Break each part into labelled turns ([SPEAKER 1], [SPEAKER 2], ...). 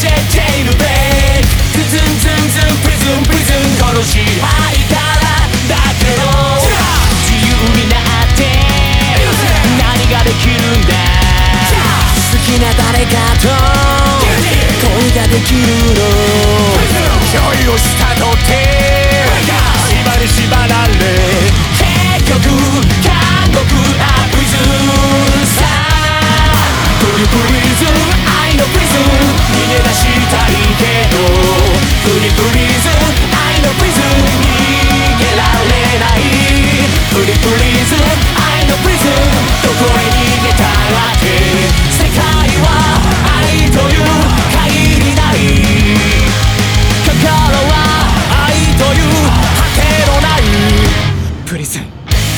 [SPEAKER 1] ジェジェイルベイクズンズンズンプリズンプリズンこの支配からだけど自由になって何ができるんだ好きな誰かと恋ができるの恋をしたとて縛り縛られ結局韓国アプリズンさプリプリズン愛のプリズン逃げ出したいけどプリプリズン愛のプリズン逃げられないプリプリズン愛のプリズンどこへ逃げたって世界は愛という限りない心は愛という果てのないプリズン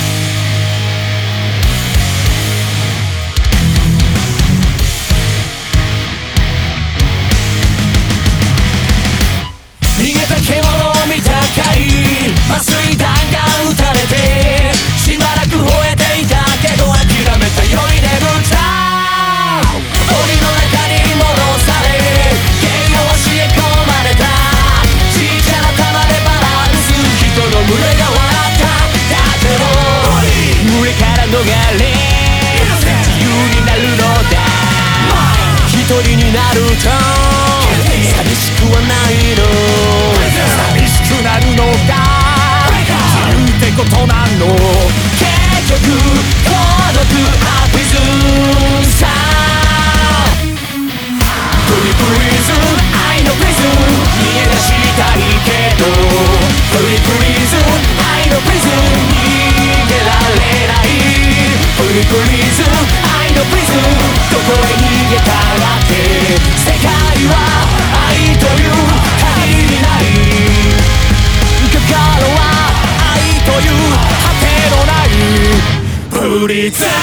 [SPEAKER 1] 逃げた獣を見たかい麻酔弾が撃たれてしばらく吠えていたけど諦めたより眠った檻の中に戻され形容しへ込まれたちっちゃな玉でバランス人の群れが笑っただけど群れから逃れ自由になるのだ一人になると寂しくはないの寂しくなるのが自由ってことなの結局孤独アプリズンさプリプリズン愛のプリズン逃げ出したいけどプリプリズン愛のプリズン逃げられないプリプリズン愛のプリズンどこへ逃げたって世界は愛という限りない心は愛という果てのないプリズン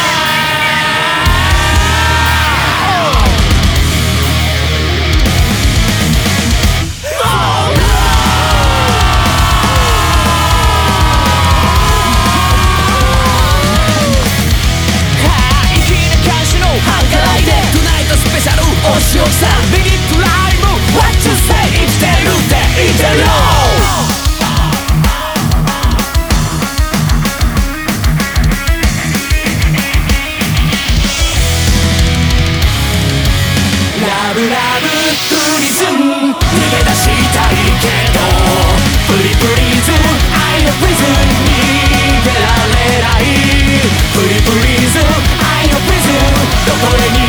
[SPEAKER 1] おしおさんビギットライブ What you say 生きてるって言ってるよラブラブプリズン逃げ出したいけどプリプリズン愛のプリズン逃げられないプリプリズン愛のプリズンどこへ逃げ